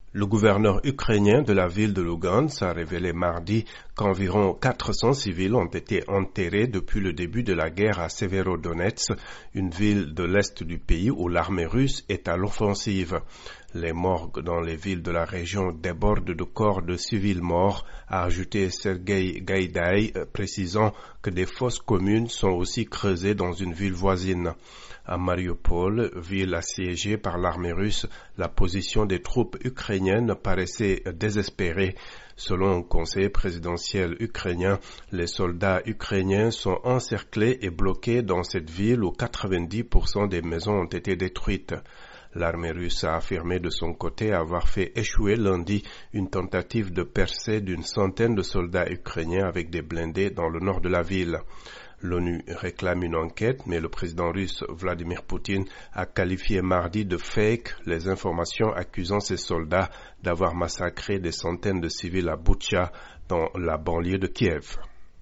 Le gouverneur ukrainien de la ville de Lugansk a révélé mardi qu'environ 400 civils ont été enterrés depuis le début de la guerre à Severodonetsk, une ville de l'est du pays où l'armée russe est à l'offensive. Les morgues dans les villes de la région débordent de corps de civils morts, a ajouté Sergei Gaïdaï, précisant que des fosses communes sont aussi creusées dans une ville voisine. À Mariupol, ville assiégée par l'armée russe, la position des troupes ukrainiennes paraissait désespérée. Selon un conseil présidentiel ukrainien, les soldats ukrainiens sont encerclés et bloqués dans cette ville où 90% des maisons ont été détruites. L'armée russe a affirmé de son côté avoir fait échouer lundi une tentative de percée d'une centaine de soldats ukrainiens avec des blindés dans le nord de la ville. L'ONU réclame une enquête, mais le président russe Vladimir Poutine a qualifié mardi de fake les informations accusant ses soldats d'avoir massacré des centaines de civils à Boutcha, dans la banlieue de Kiev.